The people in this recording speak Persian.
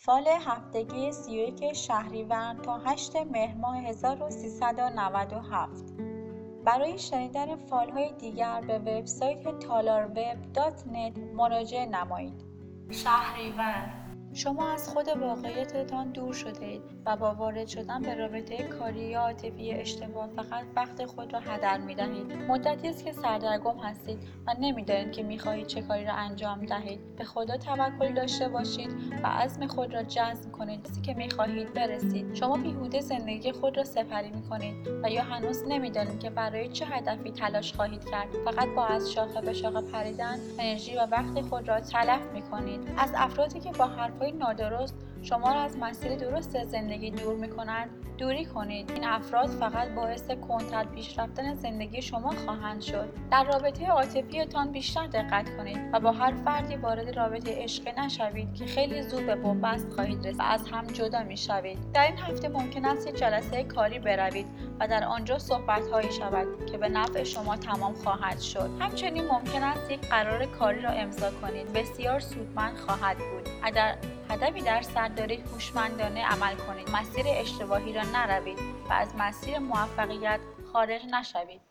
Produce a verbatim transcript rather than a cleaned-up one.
فال هفتگی سی و یک شهریور تا هشتم مهر ماه هزار و سیصد و نود و هفت. برای شنیدن فال‌های دیگر به وبسایت تالاروب دات نت مراجعه نمایید. شهریور، شما از خود واقعیتتان دور شده اید و با وارد شدن به رابطه کاری یا عاطفی اشتباه فقط وقت خود را هدر می‌دهید. مدتی است که سردرگم هستید و نمی‌دانید که می‌خواهید چه کاری را انجام دهید. به خدا توکل داشته باشید و عزم خود را جزم کنید چیزی که می‌خواهید برسید. شما بیهوده زندگی خود را سپری می‌کنید و یا هنوز نمی‌دانید که برای چه هدفی تلاش خواهید کرد. فقط با از شاخه به شاخه پریدن انرژی و وقت خود را تلف می‌کنید. از افرادی که با حرف‌های نادرست شما را از مسیر درست زندگی دور می‌کنند دوری کنید. این افراد فقط باعث کندتر پیش رفتن زندگی شما خواهند شد. در رابطه عاطفیتان بیشتر دقت کنید و با هر فردی وارد رابطه عشقی نشوید که خیلی زود به بنبست خواهید رسید و از هم جدا می‌شوید. در این هفته ممکن است یک جلسه کاری بروید و در آنجا صحبت‌هایی شود که به نفع شما تمام خواهد شد. همچنین ممکن است یک قرار کاری را امضا کنید. بسیار سودمند خواهد بود. اگر هدفی در سر دارید هوشمندانه عمل کنید. مسیر اشتباهی را نروید و از مسیر موفقیت خارج نشوید.